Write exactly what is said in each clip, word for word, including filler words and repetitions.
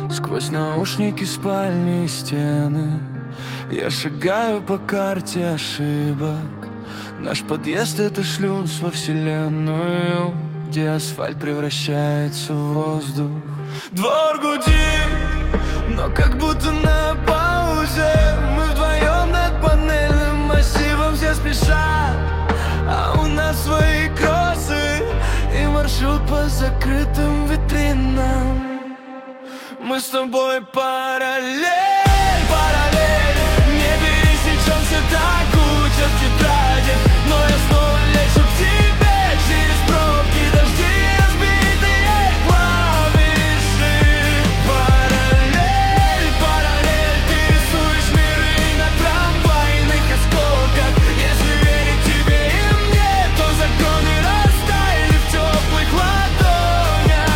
Сквозь наушники спальни и стены я шагаю по карте ошибок. Наш подъезд — это шлюз во вселенную, где асфальт превращается в воздух. Двор гудит, но как будто на паузе. Мы вдвоем над панельным массивом, все спешат, а у нас свои кроссы и маршрут по закрытым витринам. Мы с тобой параллель, параллель. Не пересечемся, так учат тетради, но я снова лечу к тебе через пробки, дожди, разбитые клавиши. Параллель, параллель. Ты рисуешь миры на трамвайных осколках. Если верить тебе и мне, то законы растаяли в теплых ладонях.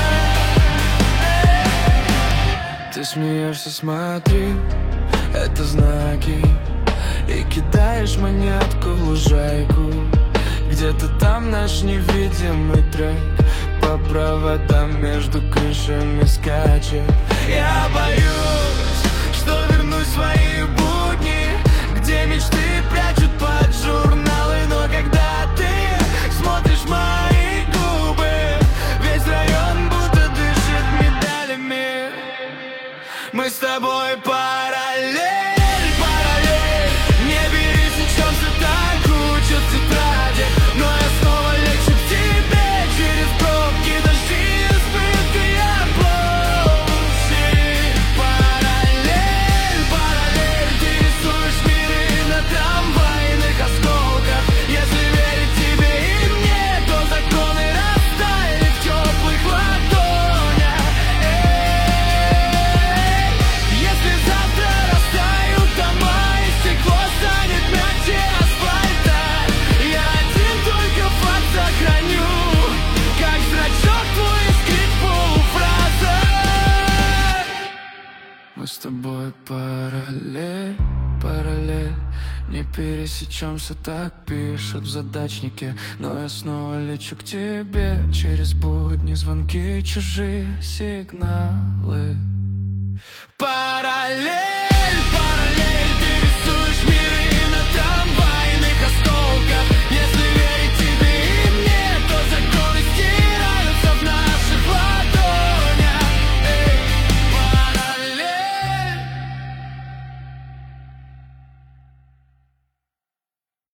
Ты смеешься, смотри, это знаки. И кидаешь монетку в лужайку. Где-то там наш невидимый трек по проводам между крышами скачет. Я боюсь, что вернусь в свои будни, где мечты прячут под журналы. Но когда ты смотришь в мои губы, весь район будто дышит медалями. Мы с тобой параллель, параллель. Не пересечемся, так учат тетради, но я снова лечу к тебе через пробки, дожди, разбитые площади. Параллель, параллель. Ты рисуешь миры на трамвайных осколках. Если верить тебе и мне, то законы растаяли в теплых ладонях. Эй, если завтра растают дома и стекло станет мягче асфальта, я один только факт сохраню, как зрачок твой искрит полуфраза. Мы с тобой параллель, параллель. Не пересечемся, так пишут в задачнике, но я снова лечу к тебе через будни, звонки, чужие сигналы. Параллель.